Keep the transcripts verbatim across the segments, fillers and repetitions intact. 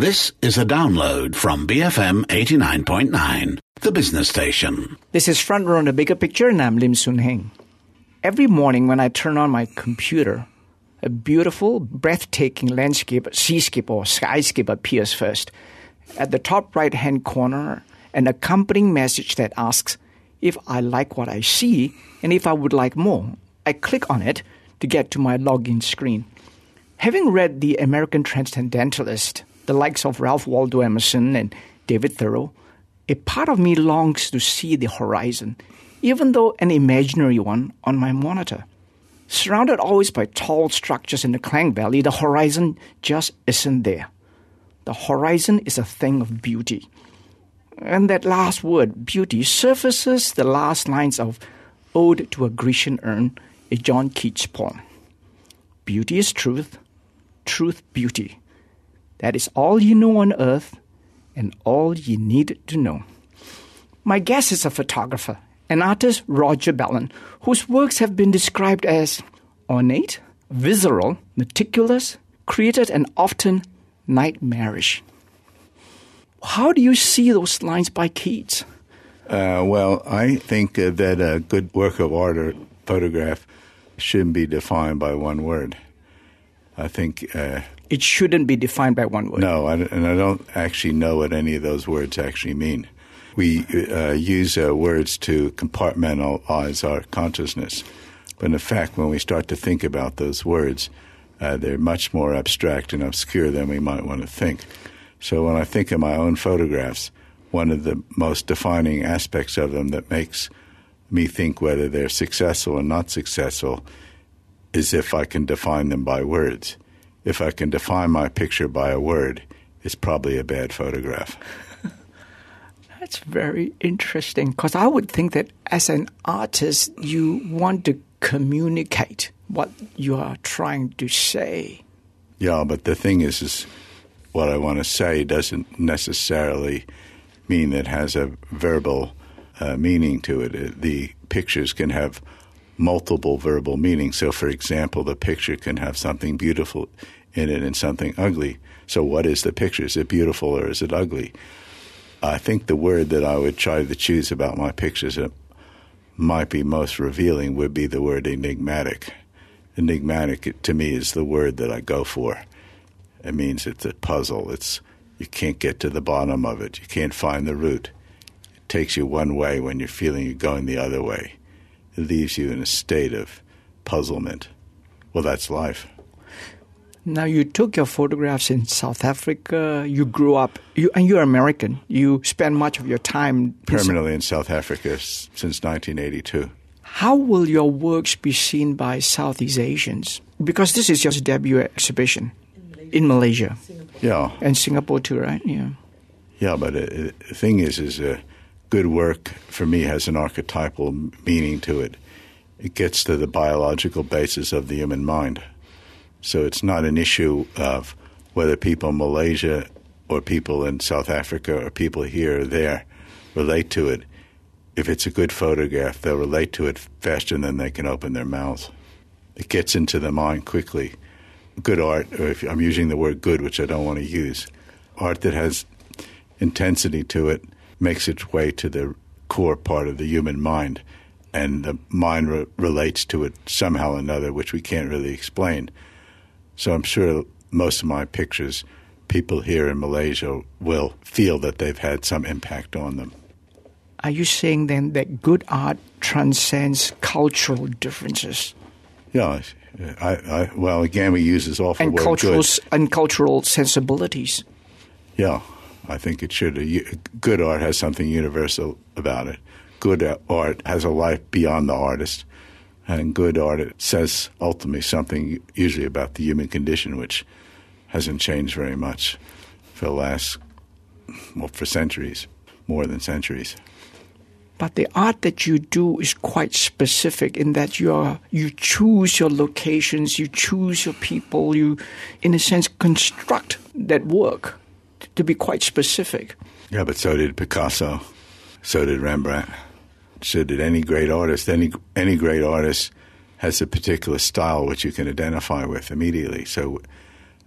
This is a download from B F M eighty-nine point nine, the business station. This is Front Row on the Bigger Picture, and I'm Lim Soon Heng. Every morning when I turn on my computer, a beautiful, breathtaking landscape, seascape or skyscape appears first. At the top right-hand corner, an accompanying message that asks if I like what I see and if I would like more. I click on it to get to my login screen. Having read The American Transcendentalist, the likes of Ralph Waldo Emerson and David Thoreau, a part of me longs to see the horizon, even though an imaginary one on my monitor. Surrounded always by tall structures in the Klang Valley, the horizon just isn't there. The horizon is a thing of beauty. And that last word, beauty, surfaces the last lines of Ode to a Grecian Urn, a John Keats poem. Beauty is truth, truth beauty. That is all you know on earth and all you need to know. My guest is a photographer, an artist, Roger Bellon, whose works have been described as ornate, visceral, meticulous, created, and often nightmarish. How do you see those lines by Keats? Uh, well, I think uh, that a good work of art or photograph shouldn't be defined by one word. I think... Uh, it shouldn't be defined by one word. No, I, and I don't actually know what any of those words actually mean. We uh, use uh, words to compartmentalize our consciousness. But in fact, when we start to think about those words, uh, they're much more abstract and obscure than we might want to think. So when I think of my own photographs, one of the most defining aspects of them that makes me think whether they're successful or not successful is if I can define them by words. If I can define my picture by a word, it's probably a bad photograph. That's very interesting, because I would think that as an artist, you want to communicate what you are trying to say. Yeah, but the thing is, is what I want to say doesn't necessarily mean it has a verbal uh, meaning to it. The pictures can have multiple verbal meanings. So, for example, the picture can have something beautiful in it and something ugly. So what is the picture? Is it beautiful or is it ugly? I think the word that I would try to choose about my pictures that might be most revealing would be the word enigmatic. Enigmatic, to me, is the word that I go for. It means it's a puzzle. It's you can't get to the bottom of it. You can't find the root. It takes you one way when you're feeling you're going the other way. It leaves you in a state of puzzlement. Well, that's life. Now, you took your photographs in South Africa. You grew up, you, and you're American. You spent much of your time... Permanently in South Africa since nineteen eighty-two. How will your works be seen by Southeast Asians? Because this is your debut exhibition in Malaysia. Yeah. And Singapore too, right? Yeah. Yeah, but uh, the thing is, is uh, good work for me has an archetypal meaning to it. It gets to the biological basis of the human mind. So it's not an issue of whether people in Malaysia or people in South Africa or people here or there relate to it. If it's a good photograph, they'll relate to it faster than they can open their mouths. It gets into the mind quickly. Good art, or if I'm using the word good, which I don't want to use, art that has intensity to it makes its way to the core part of the human mind, and the mind re- relates to it somehow or another, which we can't really explain. So I'm sure most of my pictures, people here in Malaysia will feel that they've had some impact on them. Are you saying then that good art transcends cultural differences? Yeah. I, I, well, again, we use this awful and word cultural, good. And cultural sensibilities. Yeah, I think it should. Good art has something universal about it. Good art has a life beyond the artist. And good art, it says ultimately something usually about the human condition, which hasn't changed very much for the last, well, for centuries, more than centuries. But the art that you do is quite specific in that you are, you choose your locations, you choose your people, you, in a sense, construct that work to be quite specific. Yeah, but so did Picasso, so did Rembrandt. So did any great artist. Any any great artist has a particular style which you can identify with immediately. So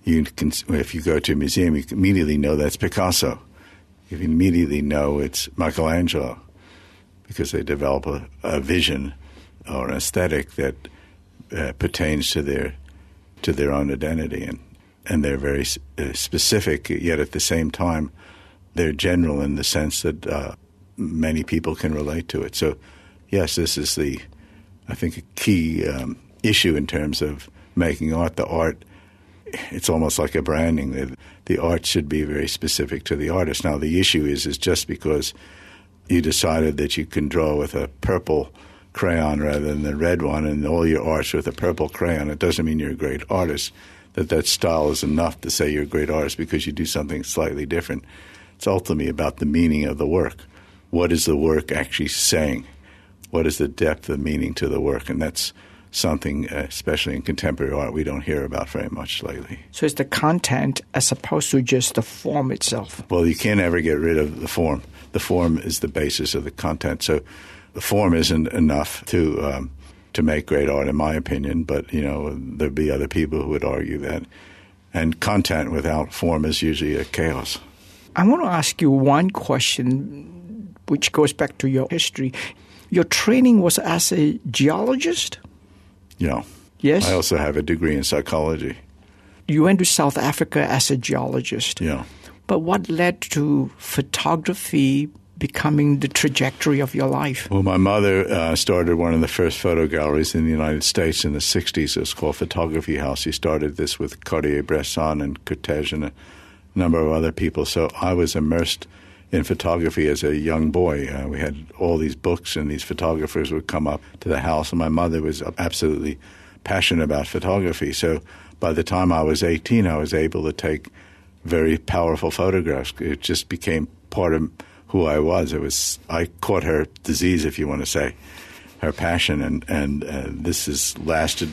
You can, if you go to a museum, you immediately know that's Picasso. You immediately know it's Michelangelo because they develop a, a vision or an aesthetic that uh, pertains to their to their own identity, and and they're very uh, specific. Yet at the same time, they're general in the sense that uh, many people can relate to it. So, yes, this is the I think a key um, issue in terms of making art. The art. It's almost like a branding. The, the art should be very specific to the artist. Now, the issue is, is just because you decided that you can draw with a purple crayon rather than the red one, and all your art's with a purple crayon, it doesn't mean you're a great artist. That that style is enough to say you're a great artist because you do something slightly different. It's ultimately about the meaning of the work. What is the work actually saying? What is the depth of meaning to the work? And that's something, uh, especially in contemporary art, we don't hear about very much lately. So it's the content as opposed to just the form itself. Well, you can't ever get rid of the form. The form is the basis of the content. So the form isn't enough to um, to make great art, in my opinion. But, you know, there'd be other people who would argue that. And content without form is usually a chaos. I want to ask you one question, which goes back to your history. Your training was as a geologist? Yeah. Yes? I also have a degree in psychology. You went to South Africa as a geologist. Yeah. But what led to photography becoming the trajectory of your life? Well, my mother uh, started one of the first photo galleries in the United States in the sixties. It was called Photography House. She started this with Cartier-Bresson and Cortège and a number of other people. So I was immersed in photography as a young boy. Uh, we had all these books, and these photographers would come up to the house, and my mother was absolutely passionate about photography. So by the time I was eighteen, I was able to take very powerful photographs. It just became part of who I was. It was I caught her disease, if you want to say, her passion, and and uh, this has lasted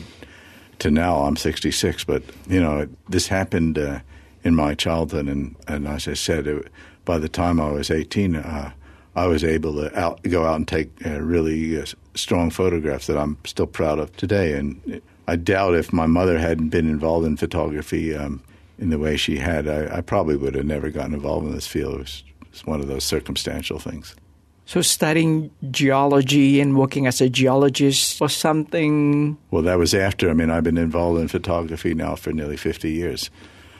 to now. I'm sixty-six, but you know this happened uh, in my childhood, and and as I said, it, by the time I was eighteen, uh, I was able to out, go out and take uh, really uh, strong photographs that I'm still proud of today. And I doubt if my mother hadn't been involved in photography um, in the way she had, I, I probably would have never gotten involved in this field. It was, it was one of those circumstantial things. So studying geology and working as a geologist was something... Well, that was after. I mean, I've been involved in photography now for nearly fifty years.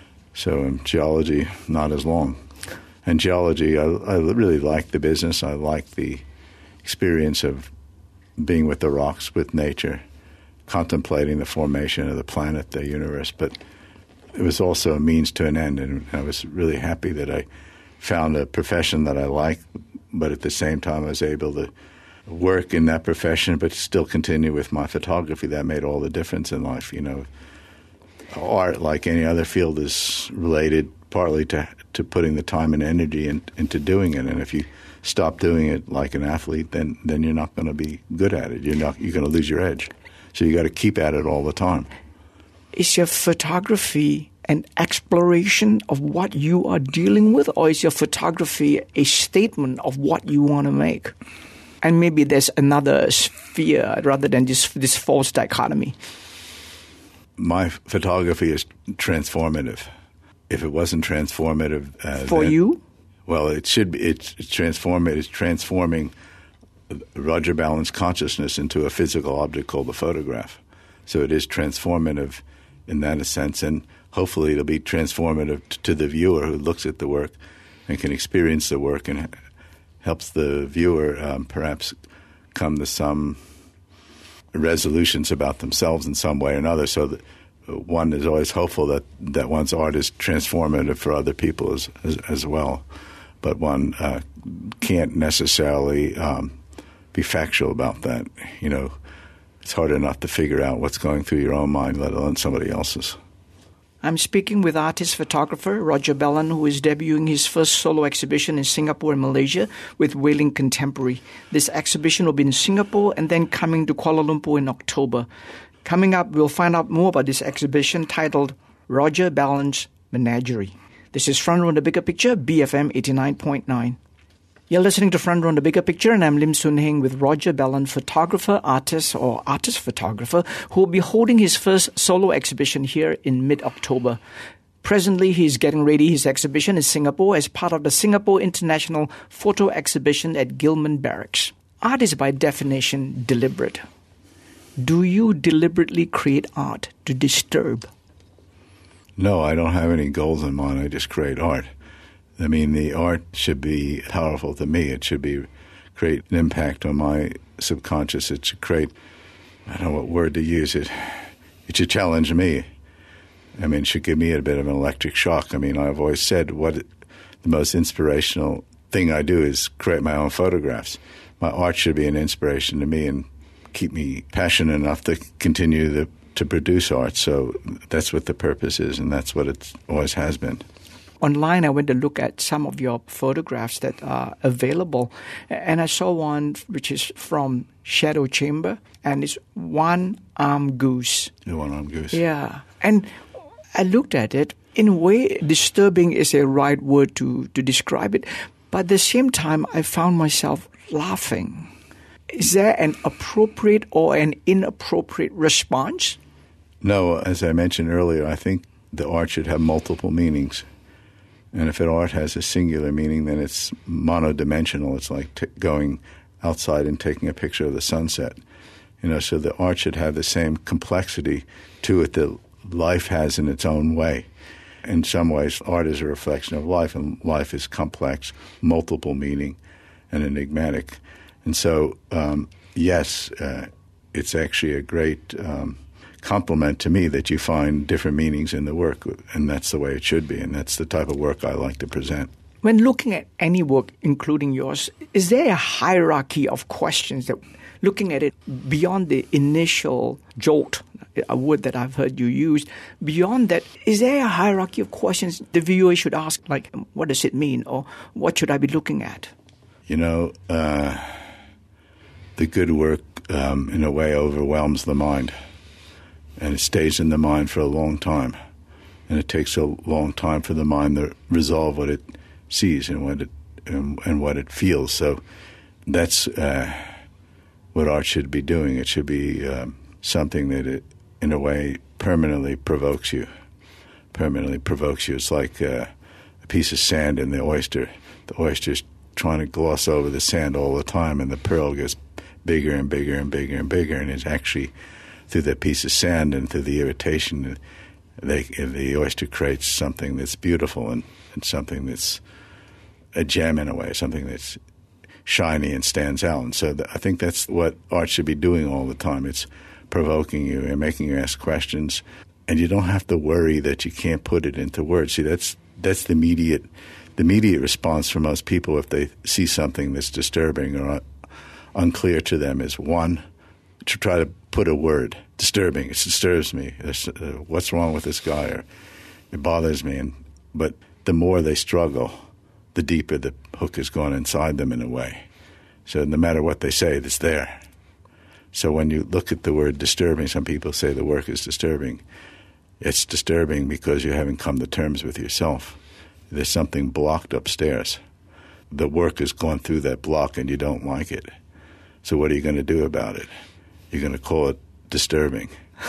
So in geology, not as long. And geology, I, I really like the business. I like the experience of being with the rocks, with nature, contemplating the formation of the planet, the universe. But it was also a means to an end, and I was really happy that I found a profession that I liked, but at the same time I was able to work in that profession but still continue with my photography. That made all the difference in life, you know. Art, like any other field, is related partly to to putting the time and energy in, into doing it. And if you stop doing it like an athlete, then then you're not going to be good at it. You're not you're going to lose your edge. So you got to keep at it all the time. Is your photography an exploration of what you are dealing with, or is your photography a statement of what you want to make? And maybe there's another sphere rather than this this false dichotomy. My photography is transformative. If it wasn't transformative, uh, for then, you, well, it should be. It's, it's transformative. It's transforming Roger Ballen's consciousness into a physical object called the photograph. So it is transformative in that sense, and hopefully it'll be transformative t- to the viewer who looks at the work and can experience the work, and h- helps the viewer um, perhaps come to some resolutions about themselves in some way or another. So that one is always hopeful that, that one's art is transformative for other people as as, as well. But one uh, can't necessarily um, be factual about that. You know, it's hard enough to figure out what's going through your own mind, let alone somebody else's. I'm speaking with artist-photographer Roger Ballen, who is debuting his first solo exhibition in Singapore and Malaysia with Wailing Contemporary. This exhibition will be in Singapore and then coming to Kuala Lumpur in October. Coming up, we'll find out more about this exhibition titled Roger Ballen's Menagerie. This is Front Row on the Bigger Picture, B F M eighty-nine point nine. You're listening to Front Row on the Bigger Picture, and I'm Lim Soon Heng with Roger Ballen, photographer, artist, or artist-photographer, who will be holding his first solo exhibition here in mid-October. Presently, he's getting ready his exhibition in Singapore as part of the Singapore International Photo Exhibition at Gillman Barracks. Art is by definition deliberate. Do you deliberately create art to disturb? No, I don't have any goals in mind. I just create art. I mean, the art should be powerful to me. It should be create an impact on my subconscious. It should create, I don't know what word to use it. It should challenge me. I mean, it should give me a bit of an electric shock. I mean, I've always said what the most inspirational thing I do is create my own photographs. My art should be an inspiration to me and keep me passionate enough to continue the, to produce art. So that's what the purpose is, and that's what it always has been. Online, I went to look at some of your photographs that are available, and I saw one which is from Shadow Chamber, and it's one-armed goose. The one-armed goose. Yeah. And I looked at it. In a way, disturbing is a right word to, to describe it, but at the same time, I found myself laughing. Is there an appropriate or an inappropriate response? No, as I mentioned earlier, I think the art should have multiple meanings. And if an art has a singular meaning, then it's monodimensional. It's like t- going outside and taking a picture of the sunset. You know, so the art should have the same complexity to it that life has in its own way. In some ways, art is a reflection of life, and life is complex, multiple meaning, and enigmatic. And so, um, yes, uh, it's actually a great um, compliment to me that you find different meanings in the work, and that's the way it should be, and that's the type of work I like to present. When looking at any work, including yours, is there a hierarchy of questions that, looking at it beyond the initial jolt, a word that I've heard you use, beyond that, is there a hierarchy of questions the viewer should ask, like, what does it mean, or what should I be looking at? You know, uh, the good work, um, in a way, overwhelms the mind. And it stays in the mind for a long time. And it takes a long time for the mind to resolve what it sees and what it and, and what it feels. So that's uh, what art should be doing. It should be um, something that, it, in a way, permanently provokes you. Permanently provokes you. It's like uh, a piece of sand in the oyster. The oyster's trying to gloss over the sand all the time, and the pearl gets bigger and bigger and bigger and bigger, and it's actually through that piece of sand and through the irritation, they, the oyster creates something that's beautiful and, and something that's a gem in a way, something that's shiny and stands out. And so th- I think that's what art should be doing all the time. It's provoking you and making you ask questions, and you don't have to worry that you can't put it into words. See, that's that's the immediate, the immediate response from most people if they see something that's disturbing or un- unclear to them is, one, to try to put a word, disturbing. It disturbs me. Uh, what's wrong with this guy? Or it bothers me. And but the more they struggle, the deeper the hook has gone inside them in a way. So no matter what they say, it's there. So when you look at the word disturbing, some people say the work is disturbing. It's disturbing because you haven't come to terms with yourself. There's something blocked upstairs. The work has gone through that block and you don't like it. So what are you going to do about it? You're going to call it disturbing.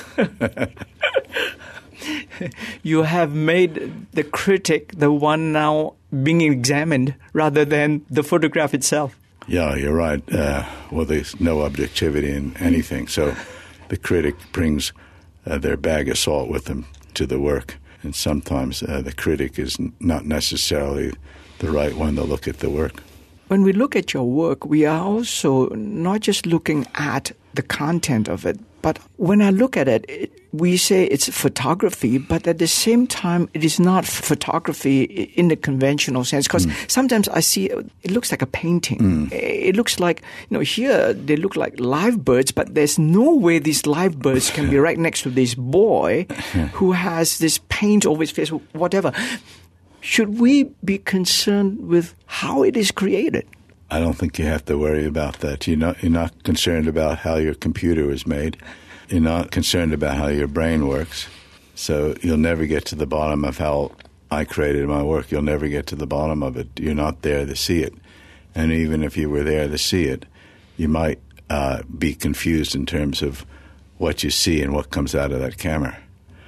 You have made the critic the one now being examined rather than the photograph itself. Yeah, you're right. Uh, well, there's no objectivity in anything. So the critic brings uh, their bag of salt with them to the work. And sometimes uh, the critic is n- not necessarily the right one to look at the work. When we look at your work, we are also not just looking at the content of it, but when I look at it, it, we say it's photography, but at the same time, it is not photography in the conventional sense. Because mm. sometimes I see it looks like a painting. Mm. It looks like, you know, here they look like live birds, but there's no way these live birds can be right next to this boy who has this paint over his face, whatever. Should we be concerned with how it is created? I don't think you have to worry about that. You're not, you're not concerned about how your computer was made. You're not concerned about how your brain works. So you'll never get to the bottom of how I created my work. You'll never get to the bottom of it. You're not there to see it. And even if you were there to see it, you might uh, be confused in terms of what you see and what comes out of that camera.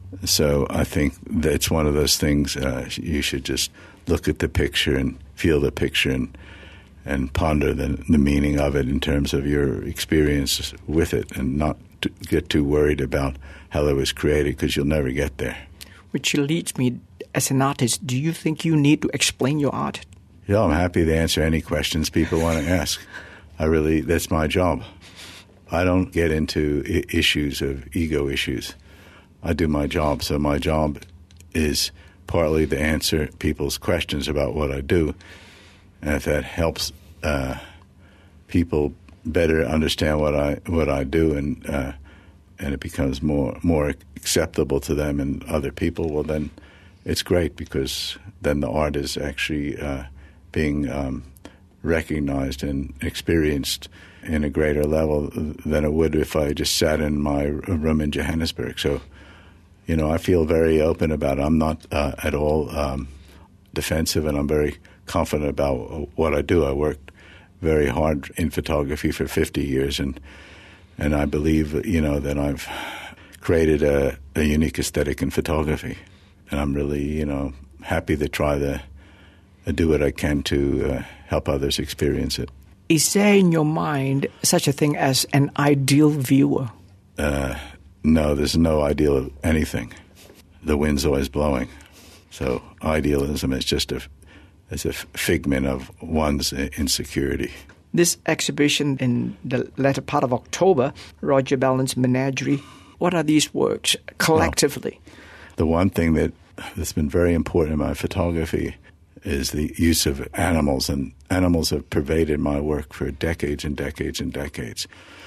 So I think that's one of those things uh, you should just look at the picture and feel the picture and and ponder the, the meaning of it in terms of your experience with it, and not to get too worried about how it was created, because you'll never get there. Which leads me, as an artist, do you think you need to explain your art? Yeah, I'm happy to answer any questions people want to ask. I really, that's my job. I don't get into I- issues of ego issues. I do my job. So my job is partly to answer people's questions about what I do. And if that helps uh, people better understand what I what I do, and uh, and it becomes more more acceptable to them and other people, well, then it's great, because then the art is actually uh, being um, recognized and experienced in a greater level than it would if I just sat in my room in Johannesburg. So, you know, I feel very open about it. I'm not uh, at all um, defensive, and I'm very confident about what I do. I worked very hard in photography for fifty years, and and I believe, you know, that I've created a, a unique aesthetic in photography. And I'm really, you know, happy to try to uh, do what I can to uh, help others experience it. Is there in your mind such a thing as an ideal viewer? Uh, no, there's no ideal of anything. The wind's always blowing. So idealism is just a, is a figment of one's insecurity. This exhibition in the latter part of October, Roger Ballen's Menagerie, what are these works collectively? Well, the one thing that that's been very important in my photography is the use of animals, and animals have pervaded my work for decades and decades and decades.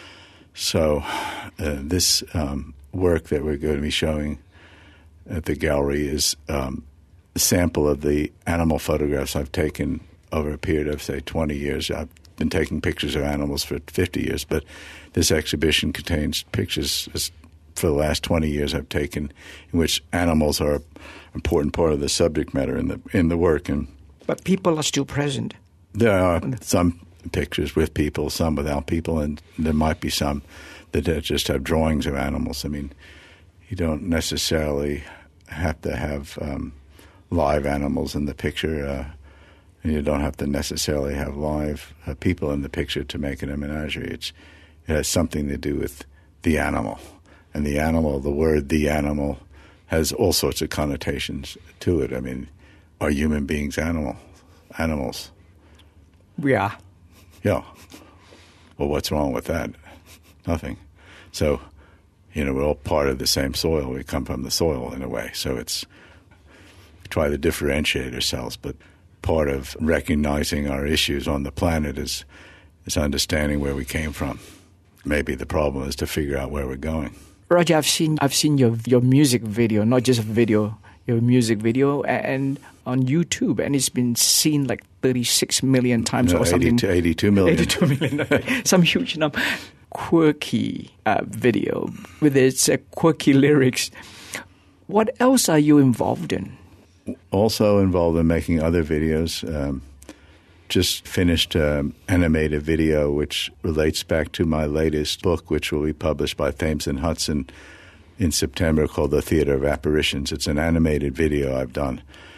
So uh, this um, work that we're going to be showing at the gallery is um, a sample of the animal photographs I've taken over a period of, say, twenty years. I've been taking pictures of animals for fifty years, but this exhibition contains pictures for the last twenty years I've taken in which animals are an important part of the subject matter in the in the work. And but people are still present. There are some pictures with people, some without people, and there might be some that just have drawings of animals. I mean, you don't necessarily have to have um, live animals in the picture, uh, and you don't have to necessarily have live uh, people in the picture to make it a menagerie. It's, it has something to do with the animal. And the animal, the word the animal, has all sorts of connotations to it. I mean, are human beings animal, animals? We are. Yeah. Well, what's wrong with that? Nothing. So, you know, we're all part of the same soil. We come from the soil in a way. So it's, we try to differentiate ourselves, but part of recognizing our issues on the planet is is understanding where we came from. Maybe the problem is to figure out where we're going. Roger, I've seen I've seen your your music video, not just a video, your music video, and on YouTube, and it's been seen like thirty-six million times no, or something. eighty-two, eighty-two million. eighty-two million. Some huge number. Quirky uh, video with its uh, quirky lyrics. What else are you involved in? Also involved in making other videos. Um, just finished an animated video which relates back to my latest book, which will be published by Thames and Hudson in September, called The Theater of Apparitions. It's an animated video I've done.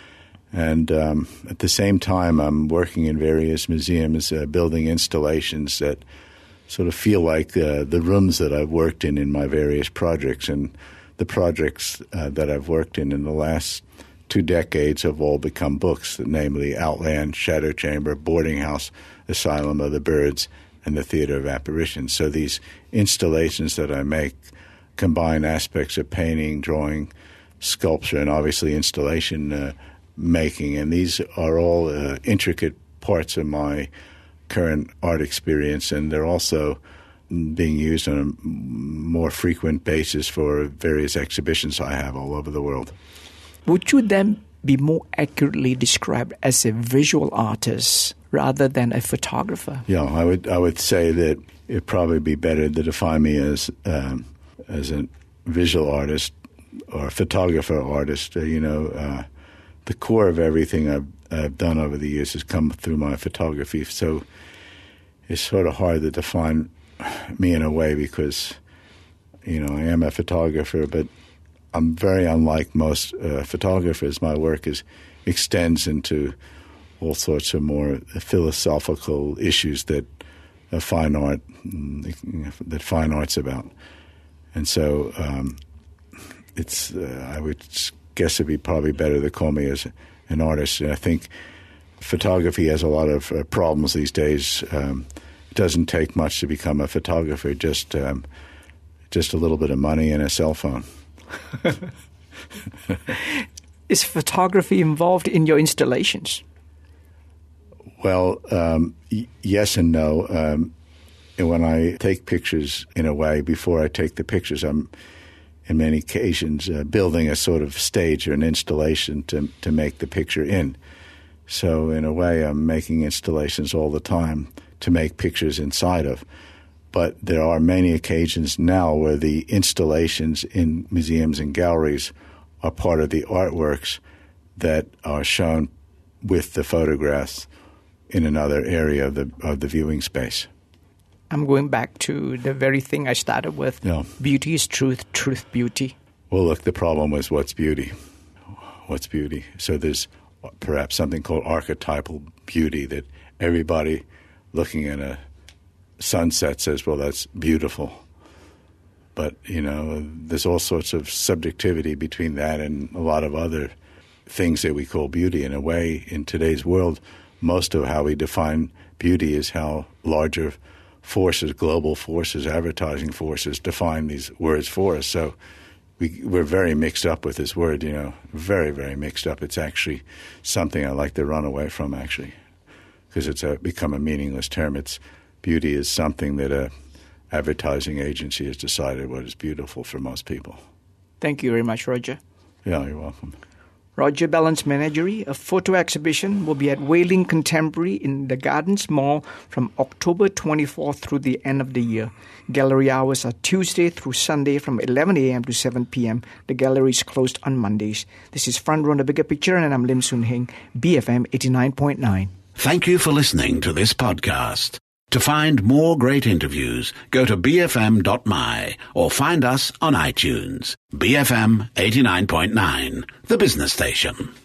And um, at the same time, I'm working in various museums, uh, building installations that sort of feel like uh, the rooms that I've worked in in my various projects. And the projects uh, that I've worked in in the last two decades have all become books, namely Outland, Shadow Chamber, Boarding House, Asylum of the Birds, and The Theater of Apparitions. So these installations that I make combine aspects of painting, drawing, sculpture, and obviously installation uh, making. And these are all uh, intricate parts of my current art experience, and they're also being used on a more frequent basis for various exhibitions I have all over the world. Would you then be more accurately described as a visual artist rather than a photographer? Yeah, I would I would say that it'd probably be better to define me as um, as a visual artist or a photographer artist. Uh, you know, uh, the core of everything I've, I've done over the years has come through my photography. So it's sort of hard to define me in a way because, you know, I am a photographer, but I'm very unlike most uh, photographers. My work is extends into all sorts of more philosophical issues that uh, fine art that fine art's about, and so um, it's. Uh, I would guess it'd be probably better to call me as an artist. And I think photography has a lot of uh, problems these days. Um, it doesn't take much to become a photographer. Just um, just a little bit of money and a cell phone. Is photography involved in your installations? Well, um, y- yes and no. Um, and when I take pictures, in a way, before I take the pictures, I'm, in many occasions, uh, building a sort of stage or an installation to to make the picture in. So, in a way, I'm making installations all the time to make pictures inside of. But there are many occasions now where the installations in museums and galleries are part of the artworks that are shown with the photographs in another area of the of the viewing space. I'm going back to the very thing I started with. Yeah. Beauty is truth, truth beauty. Well, look, the problem was what's beauty? What's beauty? So there's perhaps something called archetypal beauty that everybody looking at a sunset says, well, that's beautiful. But, you know, there's all sorts of subjectivity between that and a lot of other things that we call beauty. In a way, in today's world, most of how we define beauty is how larger forces, global forces, advertising forces define these words for us. So we, we're very mixed up with this word, you know, very, very mixed up. It's actually something I like to run away from, actually, because it's a, become a meaningless term. It's beauty is something that a advertising agency has decided what is beautiful for most people. Thank you very much, Roger. Yeah, you're welcome. Roger Bellon's Menagerie, a photo exhibition, will be at Wailing Contemporary in the Gardens Mall from October twenty-fourth through the end of the year. Gallery hours are Tuesday through Sunday from eleven a.m. to seven p.m. The gallery is closed on Mondays. This is Front Row on the Bigger Picture, and I'm Lim Soon Heng, B F M eighty-nine point nine. Thank you for listening to this podcast. To find more great interviews, go to b f m dot m y or find us on iTunes. B F M eighty-nine point nine, the business station.